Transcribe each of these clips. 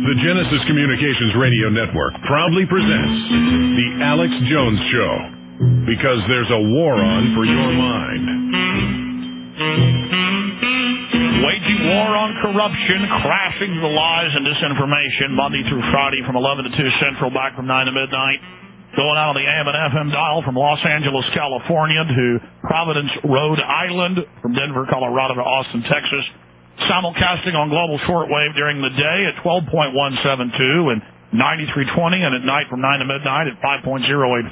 The Genesis Communications Radio Network proudly presents The Alex Jones Show, because there's a war on for your mind. Waging war on corruption, crashing the lies and disinformation, Monday through Friday from 11 to 2 Central, back from 9 to midnight. Going out on the AM and FM dial from Los Angeles, California to Providence, Rhode Island, from Denver, Colorado to Austin, Texas. Simulcasting on global shortwave during the day at 12.172 and 9320, and at night from 9 to midnight at 5.085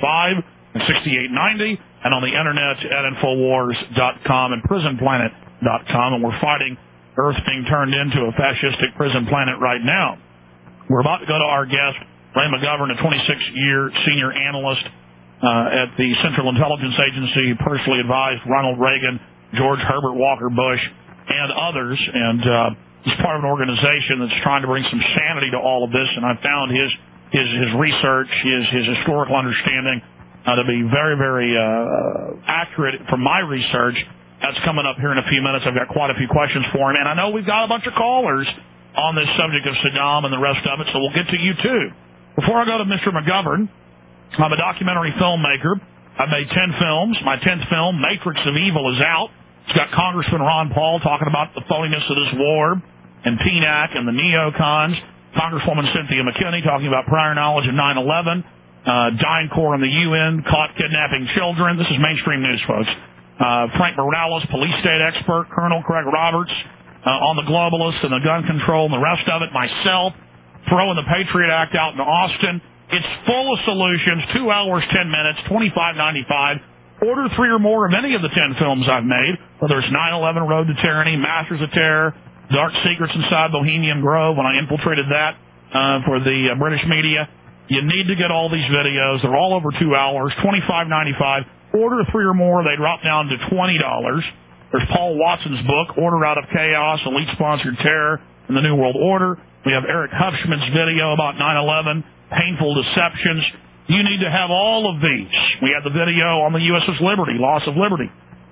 and 6890, and on the internet at Infowars.com and PrisonPlanet.com. And we're fighting Earth being turned into a fascistic prison planet right now. We're about to go to our guest, Ray McGovern, a 26-year senior analyst at the Central Intelligence Agency. He personally advised Ronald Reagan, George Herbert Walker Bush, and others, and he's part of an organization that's trying to bring some sanity to all of this, and I found his research, his historical understanding to be very, very accurate from my research. That's coming up here in a few minutes. I've got quite a few questions for him, and I know we've got a bunch of callers on this subject of Saddam and the rest of it, so we'll get to you too. Before I go to Mr. McGovern, I'm a documentary filmmaker. I've made 10 films. My 10th film, Matrix of Evil, is out. It's got Congressman Ron Paul talking about the phoniness of this war, and PNAC and the neocons. Congresswoman Cynthia McKinney talking about prior knowledge of 9/11. DynCorp and the UN caught kidnapping children. This is mainstream news, folks. Frank Morales, police state expert. Colonel Craig Roberts on the globalists and the gun control and the rest of it. Myself throwing the Patriot Act out in Austin. It's full of solutions. 2 hours, 10 minutes, $25.95. Order 3 or more of any of the 10 films I've made, whether it's 9/11, Road to Tyranny, Masters of Terror, Dark Secrets Inside Bohemian Grove, when I infiltrated that for the British media. You need to get all these videos. They're all over 2 hours, $25.95. Order 3 or more, they drop down to $20. There's Paul Watson's book, Order Out of Chaos, Elite-Sponsored Terror and the New World Order. We have Eric Huffschmidt's video about 9/11, Painful Deceptions. You need to have all of these. We have the video on the USS Liberty, loss of liberty.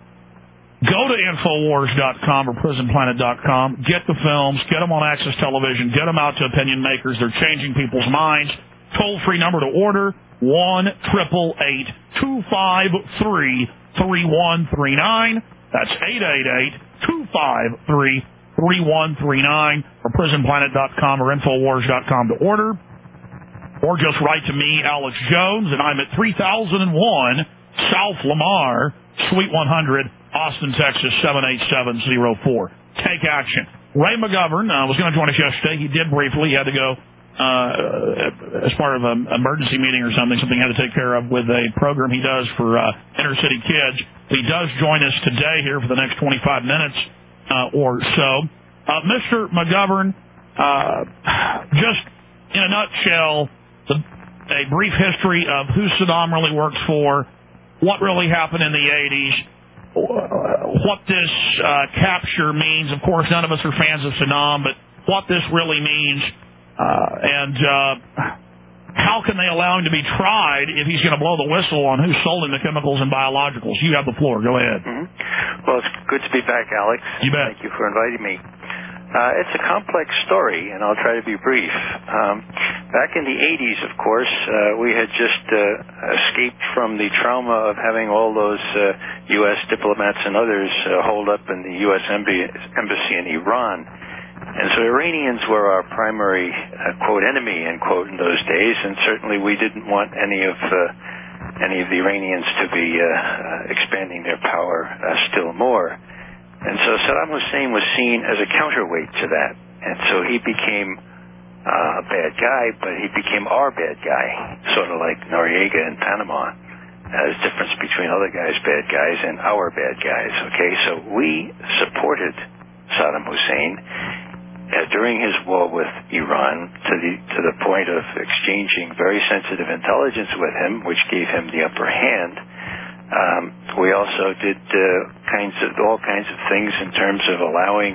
Go to Infowars.com or PrisonPlanet.com. Get the films. Get them on Access Television. Get them out to opinion makers. They're changing people's minds. Toll-free number to order, 1-888-253-3139. That's 888-253-3139 or PrisonPlanet.com or Infowars.com to order. Or just write to me, Alex Jones, and I'm at 3001 South Lamar, Suite 100, Austin, Texas, 78704. Take action. Ray McGovern was going to join us yesterday. He did briefly. He had to go as part of an emergency meeting or something he had to take care of with a program he does for inner city kids. He does join us today here for the next 25 minutes or so. Mr. McGovern, just in a nutshell, a brief history of who Saddam really works for, what really happened in the 80s, what this capture means. Of course, none of us are fans of Saddam, but what this really means, and how can they allow him to be tried if he's going to blow the whistle on who sold him the chemicals and biologicals? You have the floor. Go ahead. Mm-hmm. Well, it's good to be back, Alex. You bet. Thank you for inviting me. It's a complex story, and I'll try to be brief. Back in the 80s, of course, we had just escaped from the trauma of having all those U.S. diplomats and others holed up in the U.S. embassy in Iran. And so Iranians were our primary, quote, enemy, end quote, in those days, and certainly we didn't want any of the Iranians to be expanding their power still more. And so Saddam Hussein was seen as a counterweight to that. And so he became a bad guy, but he became our bad guy, sort of like Noriega in Panama. There's a difference between other guys' bad guys and our bad guys, okay? So we supported Saddam Hussein during his war with Iran to the point of exchanging very sensitive intelligence with him, which gave him the upper hand. We also did all kinds of things in terms of allowing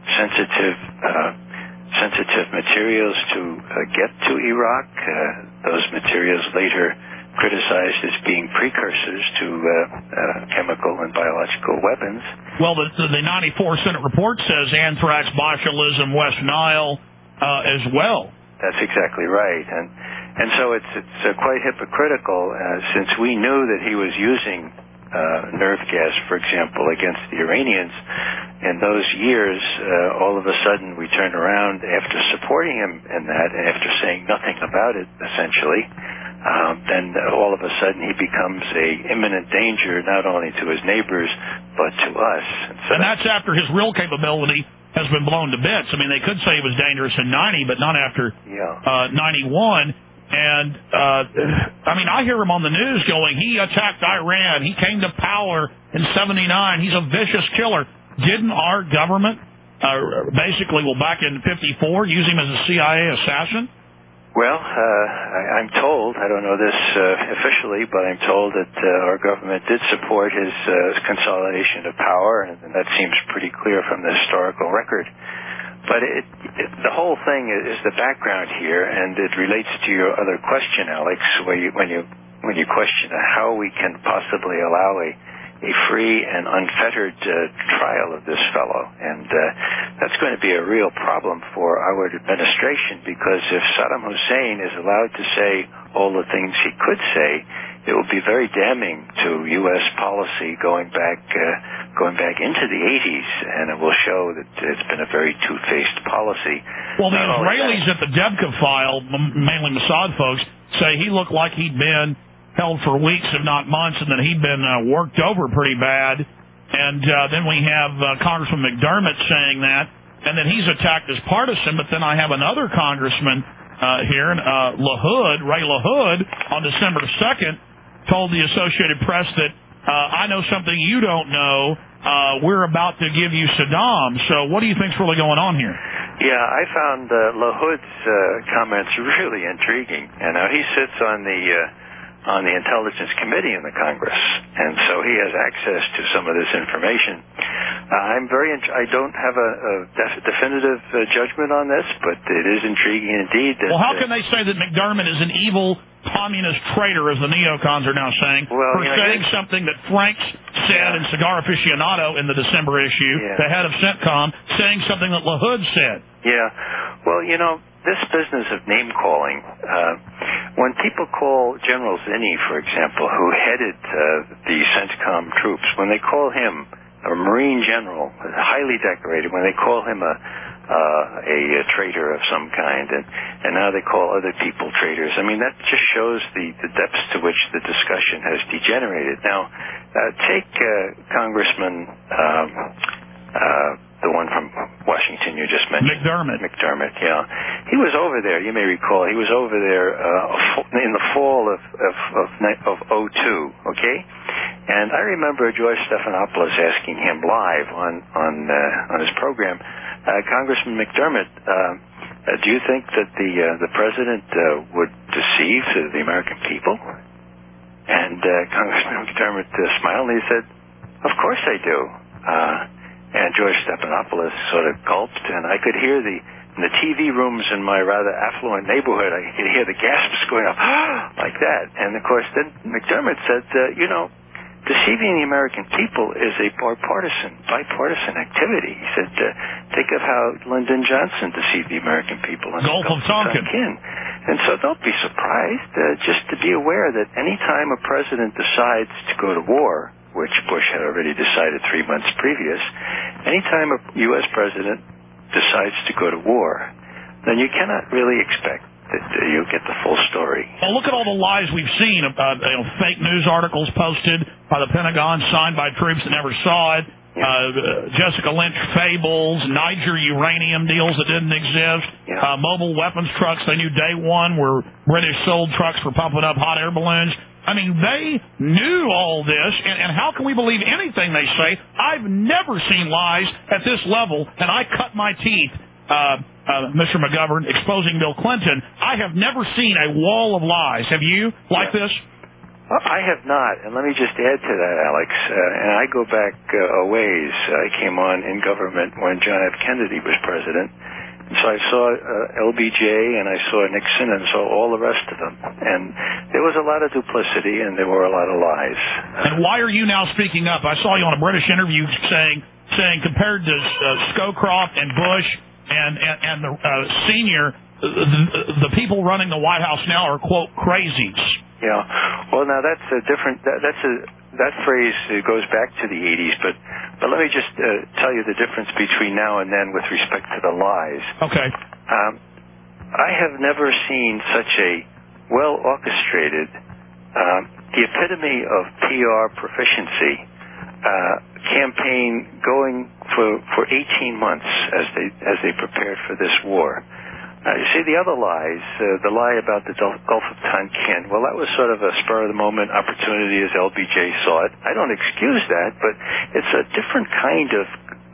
sensitive materials to get to Iraq. Those materials later criticized as being precursors to chemical and biological weapons. Well, the 94 Senate report says anthrax, botulism, West Nile as well. That's exactly right, and so it's quite hypocritical since we knew that he was using nerve gas, for example, against the Iranians. In those years, all of a sudden we turned around after supporting him in that, and after saying nothing about it, essentially. Then all of a sudden he becomes a imminent danger not only to his neighbors but to us. And that's after his real capability has been blown to bits. I mean, they could say he was dangerous in 90, but not after 91. And, I mean, I hear him on the news going, he attacked Iran, he came to power in 79, he's a vicious killer. Didn't our government basically, back in 54, use him as a CIA assassin? Well, I'm told, I don't know this officially, but I'm told that our government did support his consolidation of power, and that seems pretty clear from the historical record. But the whole thing is the background here, and it relates to your other question, Alex, when you question how we can possibly allow a free and unfettered trial of this fellow. And that's going to be a real problem for our administration, because if Saddam Hussein is allowed to say all the things he could say, it will be very damning to U.S. policy going back into the 80s, and it will show that it's been a very two-faced policy. Well, the Israelis at the Debka file, mainly Mossad folks, say he looked like he'd been held for weeks, if not months, and that he'd been worked over pretty bad. And then we have Congressman McDermott saying that, and that he's attacked as partisan. But then I have another congressman here, Ray LaHood, on December 2nd, told the Associated Press that I know something you don't know. We're about to give you Saddam. So what do you think's really going on here? Yeah, I found LaHood's comments really intriguing. And now he sits on the Intelligence Committee in the Congress, and so he has access to some of this information. I don't have a definitive judgment on this, but it is intriguing indeed. Well, how can they say that McDermott is an evil communist traitor, as the neocons are now saying, for saying something that Franks said in Cigar Aficionado in the December issue, the head of CENTCOM, saying something that LaHood said? Yeah. Well, this business of name-calling, when people call General Zinni, for example, who headed the CENTCOM troops, when they call him a Marine general, highly decorated, when they call him a traitor of some kind, and now they call other people traitors, I mean, that just shows the depths to which the discussion has degenerated. Now, take Congressman the one from Washington you just mentioned. McDermott, yeah. He was over there, you may recall, he was over there in the fall of 2002, okay? And I remember George Stephanopoulos asking him live on his program, Congressman McDermott, do you think that the president would deceive the American people? And Congressman McDermott smiled and he said, of course I do. And George Stephanopoulos sort of gulped, and I could hear in the TV rooms in my rather affluent neighborhood, I could hear the gasps going up like that. And, of course, then McDermott said, deceiving the American people is a bipartisan activity. He said, think of how Lyndon Johnson deceived the American people. Gulf of Tonkin. And so don't be surprised, just to be aware that any time a president decides to go to war, which Bush had already decided 3 months previous, anytime a U.S. president decides to go to war, then you cannot really expect that you'll get the full story. Well, look at all the lies we've seen about fake news articles posted by the Pentagon, signed by troops that never saw it, Jessica Lynch fables, Niger uranium deals that didn't exist, mobile weapons trucks they knew day one were British sold trucks for pumping up hot air balloons. I mean, they knew all this, and how can we believe anything they say? I've never seen lies at this level, and I cut my teeth, Mr. McGovern, exposing Bill Clinton. I have never seen a wall of lies. Have you, like this? I have not, and let me just add to that, Alex, and I go back a ways. I came on in government when John F. Kennedy was president. And so I saw LBJ, and I saw Nixon, and saw all the rest of them. And there was a lot of duplicity, and there were a lot of lies. And why are you now speaking up? I saw you on a British interview saying compared to Scowcroft and Bush and the senior the people running the White House now are, quote, crazies. Yeah. Well, now that's a different. That phrase goes back to the 80s, but let me just tell you the difference between now and then with respect to the lies. Okay. I have never seen such a well-orchestrated, the epitome of PR proficiency campaign going for 18 months as they prepared for this war. You see, the other lies, the lie about the Gulf of Tonkin, well, that was sort of a spur-of-the-moment opportunity as LBJ saw it. I don't excuse that, but it's a different kind of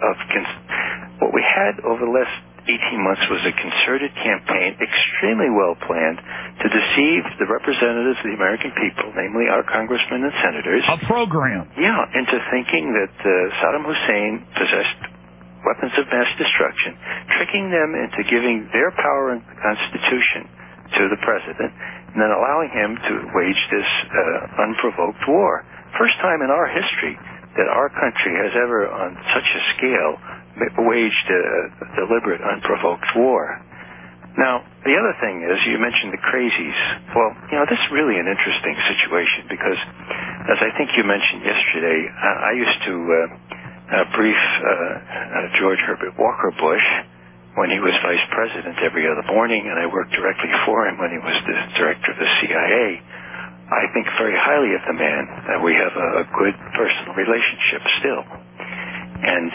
what we had over the last 18 months was a concerted campaign, extremely well-planned, to deceive the representatives of the American people, namely our congressmen and senators. A program. Yeah, into thinking that Saddam Hussein possessed weapons of mass destruction, tricking them into giving their power and Constitution to the president, and then allowing him to wage this unprovoked war. First time in our history that our country has ever, on such a scale, waged a deliberate, unprovoked war. Now, the other thing is, you mentioned the crazies. Well, this is really an interesting situation because, as I think you mentioned yesterday, I used to brief George Herbert Walker Bush when he was vice president every other morning, and I worked directly for him when he was the director of the CIA. I think very highly of the man. We have a good personal relationship still. And,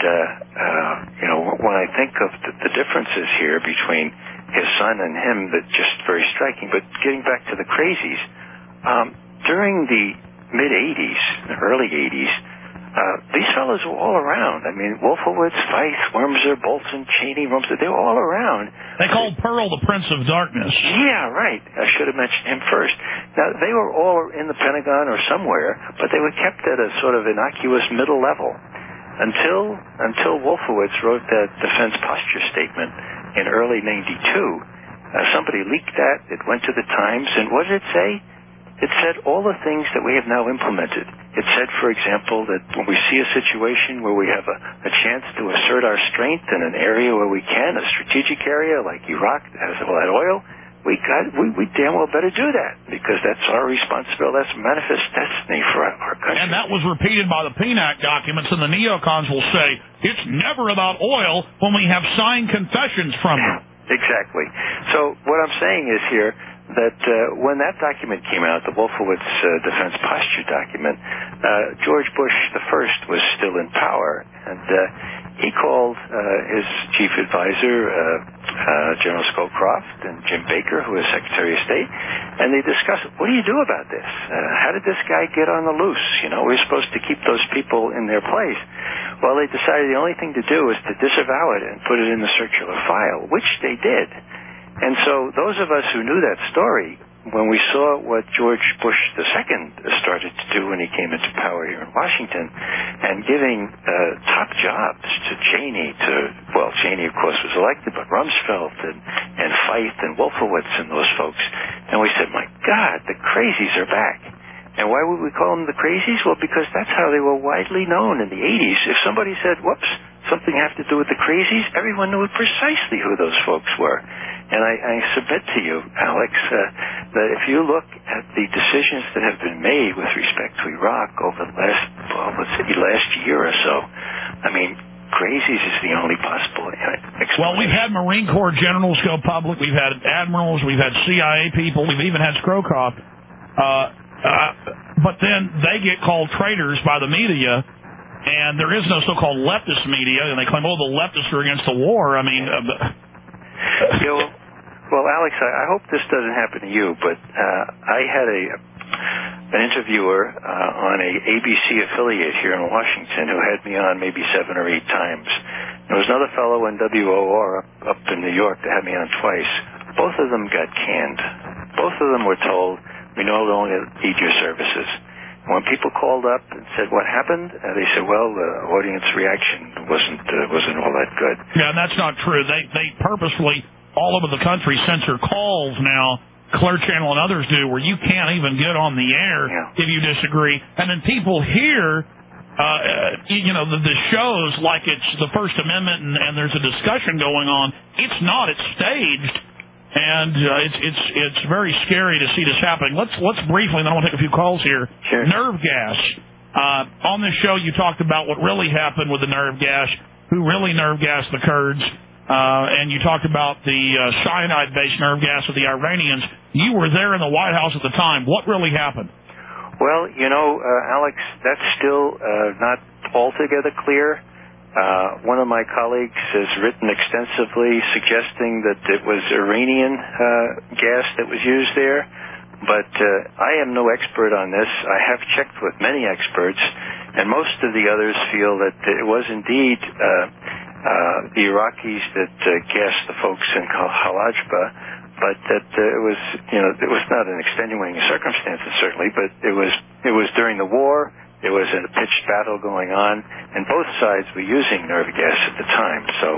when I think of the differences here between his son and him, that's just very striking. But getting back to the crazies, during the mid-'80s, early '80s, these fellows were all around. I mean, Wolfowitz, Feith, Wormser, Bolton, Cheney, Rumsfeld, they were all around. They called Pearl the Prince of Darkness. Yeah, right. I should have mentioned him first. Now, they were all in the Pentagon or somewhere, but they were kept at a sort of innocuous middle level until Wolfowitz wrote that defense posture statement in early '92. Somebody leaked that. It went to the Times, and what did it say? It said all the things that we have now implemented. It said, for example, that when we see a situation where we have a chance to assert our strength in an area where we can, a strategic area like Iraq that has all that oil, we damn well better do that because that's our responsibility. That's manifest destiny for our country. And that was repeated by the PNAC documents, and the neocons will say it's never about oil when we have signed confessions from them. Exactly. So what I'm saying is here that when that document came out, the Wolfowitz Defense Posture document, George Bush the First was still in power, and he called his chief advisor, General Scowcroft, and Jim Baker, who was Secretary of State, and they discussed, what do you do about this? How did this guy get on the loose? We're supposed to keep those people in their place. Well, they decided the only thing to do was to disavow it and put it in the circular file, which they did. And so those of us who knew that story, when we saw what George Bush II started to do when he came into power here in Washington, and giving top jobs to Cheney, Cheney, of course, was elected, but Rumsfeld and Feith and Wolfowitz and those folks, and we said, my God, the crazies are back. And why would we call them the crazies? Well, because that's how they were widely known in the 80s. If somebody said, whoops, something have to do with the crazies, everyone knew precisely who those folks were. And I submit to you, Alex, that if you look at the decisions that have been made with respect to Iraq over the last year or so, I mean, crazies is the only possible explanation. Well, we've had Marine Corps generals go public. We've had admirals. We've had CIA people. We've even had Scowcroft. But then they get called traitors by the media, and there is no so-called leftist media, and they claim, the leftists are against the war. I mean... Well, Alex, I hope this doesn't happen to you, but I had an interviewer on a ABC affiliate here in Washington who had me on maybe 7 or 8 times. There was another fellow in WOR up in New York that had me on twice. Both of them got canned. Both of them were told, we no longer need your services. When people called up and said, what happened? They said, well, the audience reaction wasn't all that good. Yeah, and that's not true. They purposefully, all over the country, censor calls now, Clear Channel and others do, where you can't even get on the air if you disagree. And then people hear, the shows like it's the First Amendment and there's a discussion going on. It's not. It's staged. and it's very scary to see this happening. Let's briefly, and then I want to take a few calls here. Sure. Nerve gas. On this show, you talked about what really happened with the nerve gas, who really nerve gassed the Kurds, and you talked about the cyanide-based nerve gas of the Iranians. You were there in the White House at the time. What really happened? Well, Alex, that's still not altogether clear. One of my colleagues has written extensively suggesting that it was Iranian gas that was used there, but I am no expert on this. I have checked with many experts, and most of the others feel that it was indeed the Iraqis that gassed the folks in Halajba, but that it was not an extenuating circumstances certainly, but it was during the war. There was a pitched battle going on, and both sides were using nerve gas at the time. So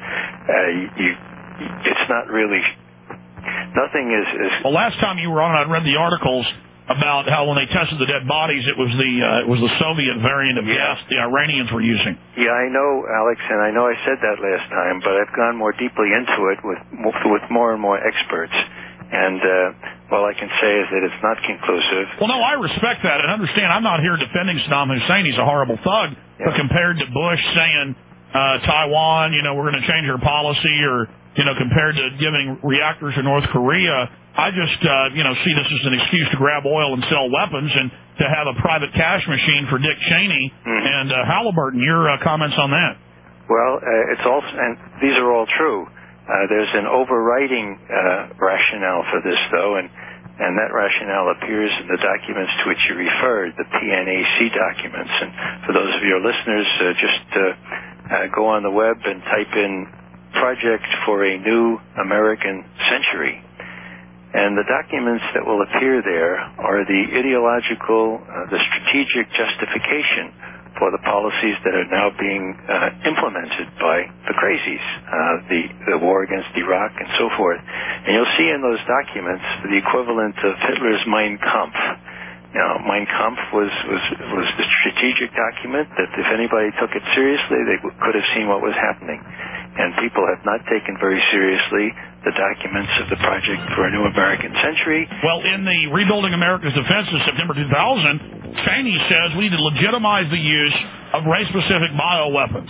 it's not really nothing is. Well, last time you were on, I read the articles about how when they tested the dead bodies, it was the Soviet variant of gas the Iranians were using. Yeah, I know, Alex, and I know I said that last time, but I've gone more deeply into it with more and more experts. And all I can say is that it's not conclusive. Well, no, I respect that and understand. I'm not here defending Saddam Hussein. He's a horrible thug. Yeah. But compared to Bush saying Taiwan, we're going to change our policy, or compared to giving reactors to North Korea, I just see this as an excuse to grab oil and sell weapons and to have a private cash machine for Dick Cheney and Halliburton. Your comments on that? Well, it's also, and these are all true. There's an overriding rationale for this, though, and that rationale appears in the documents to which you referred, the PNAC documents. And for those of your listeners, just go on the web and type in Project for a New American Century. And the documents that will appear there are the ideological, the strategic justification for the policies that are now being implemented by the crazies, the war against Iraq and so forth. And you'll see in those documents the equivalent of Hitler's Mein Kampf. Now, Mein Kampf was the strategic document that if anybody took it seriously, they could have seen what was happening. And people have not taken very seriously the documents of the Project for a New American Century. Well, in the Rebuilding America's Defense of September 2000, Cheney says we need to legitimize the use of race-specific bioweapons.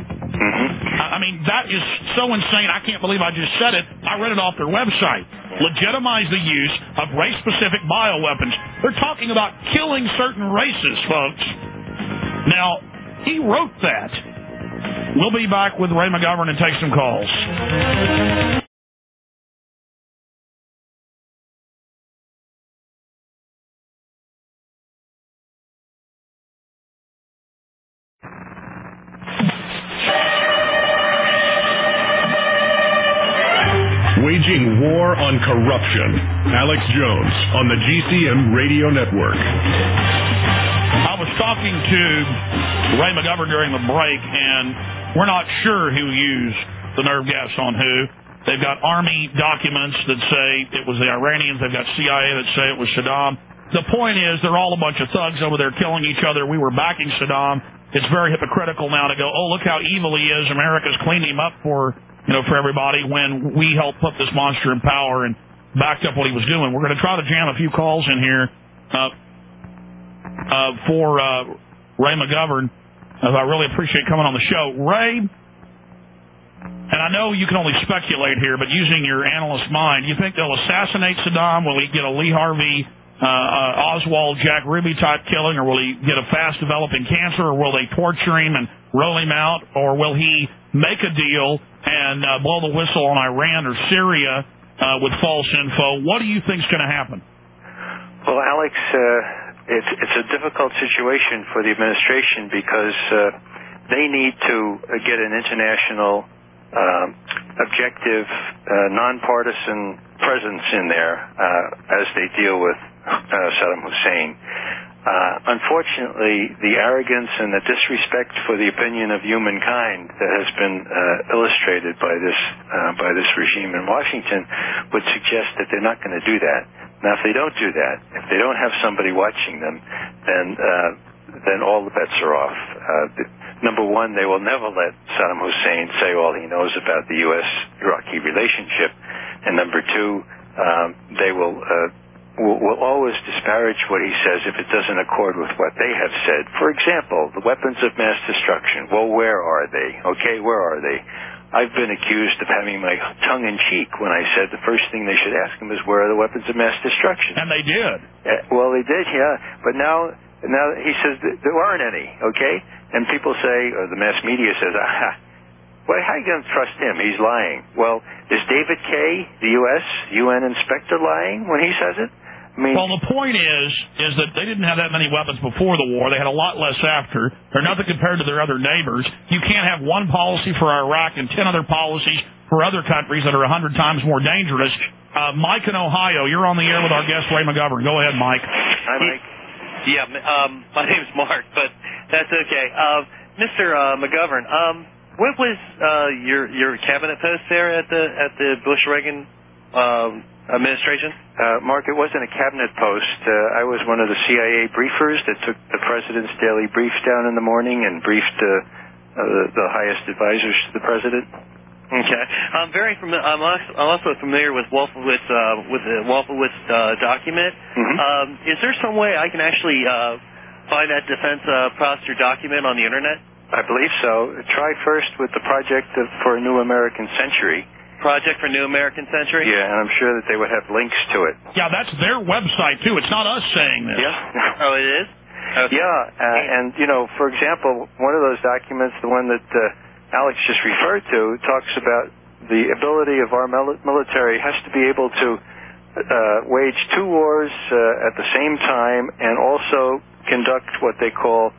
I mean, that is so insane. I can't believe I just said it. I read it off their website. Legitimize the use of race-specific bioweapons. They're talking about killing certain races, folks. Now, he wrote that. We'll be back with Ray McGovern and take some calls. Waging war on corruption. Alex Jones on the GCM Radio Network. I was talking to Ray McGovern during the break, and we're not sure who used the nerve gas on who. They've got Army documents that say it was the Iranians. They've got CIA that say it was Saddam. The point is they're all a bunch of thugs over there killing each other. We were backing Saddam. It's very hypocritical now to go, oh, look how evil he is. America's cleaned him up for everybody when we helped put this monster in power and backed up what he was doing. We're going to try to jam a few calls in here for Ray McGovern. I really appreciate coming on the show. Ray, and I know you can only speculate here, but using your analyst mind, you think they'll assassinate Saddam? Will he get a Lee Harvey, Oswald, Jack Ruby type killing, or will he get a fast-developing cancer, or will they torture him and roll him out, or will he make a deal and blow the whistle on Iran or Syria with false info? What do you think is going to happen? Well, Alex, it's a difficult situation for the administration because they need to get an international, objective, nonpartisan presence in there as they deal with Saddam Hussein. Unfortunately, the arrogance and the disrespect for the opinion of humankind that has been illustrated by this regime in Washington would suggest that they're not going to do that. Now, if they don't do that, if they don't have somebody watching them, then all the bets are off. Number one, they will never let Saddam Hussein say all he knows about the U.S.-Iraqi relationship. and number two, they will always disparage what he says if it doesn't accord with what they have said. For example, the weapons of mass destruction. Well, where are they? Okay, where are they? I've been accused of having my tongue in cheek when I said the first thing they should ask him is, where are the weapons of mass destruction? And they did. Well, they did, yeah. But now he says there aren't any, okay? And people say, or the mass media says, well, how are you going to trust him? He's lying. Well, is David Kaye, the UN inspector, lying when he says it? I mean, well, the point is that they didn't have that many weapons before the war. They had a lot less after. They're nothing compared to their other neighbors. You can't have one policy for Iraq and 10 other policies for other countries that are 100 times more dangerous. Mike in Ohio, you're on the air with our guest, Ray McGovern. Go ahead, Mike. Hi, Mike. Yeah, my name's Mark, but that's okay. Mr. McGovern, what was your cabinet post there at the Bush-Reagan administration? Mark, it wasn't a cabinet post. I was one of the CIA briefers that took the president's daily brief down in the morning and briefed the highest advisors to the president. Okay, I'm also familiar with Wolfowitz the Wolfowitz document. Mm-hmm. Is there some way I can actually find that defense prosecutor document on the internet? I believe so. Try first with the Project for a New American Century. Project for New American Century? Yeah, and I'm sure that they would have links to it. Yeah, that's their website, too. It's not us saying this. Yeah. Oh, it is? Okay. Yeah, and, for example, one of those documents, the one that Alex just referred to, talks about the ability of our military has to be able to wage two wars at the same time and also conduct what they call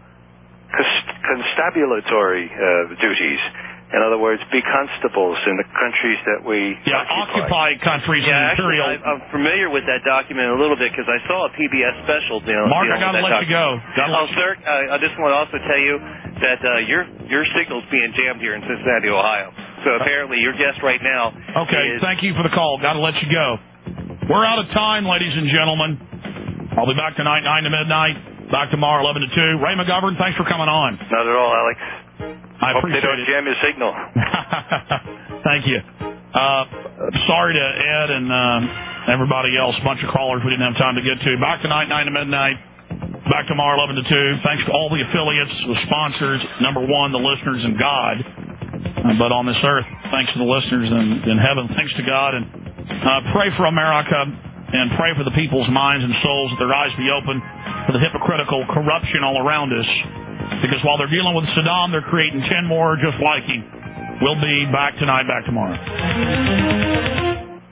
constabulatory duties. In other words, be constables in the countries that we occupy countries. Yeah, actually, I'm familiar with that document a little bit because I saw a PBS special. Mark, I got to let you go. Sir, I just want to also tell you that your signal's being jammed here in Cincinnati, Ohio. So apparently your guest right now. Okay, thank you for the call. Got to let you go. We're out of time, ladies and gentlemen. I'll be back tonight, 9 to midnight. Back tomorrow, 11 to 2. Ray McGovern, thanks for coming on. Not at all, Alex. I hope appreciate they don't jam your signal. Thank you. Sorry to Ed and everybody else. A bunch of callers we didn't have time to get to. Back tonight, 9 to midnight. Back tomorrow, 11 to 2. Thanks to all the affiliates, the sponsors, number one, the listeners, and God. But on this earth, thanks to the listeners, and in heaven, thanks to God. And pray for America and pray for the people's minds and souls that their eyes be open for the hypocritical corruption all around us. Because while they're dealing with Saddam, they're creating 10 more just like him. We'll be back tonight, back tomorrow.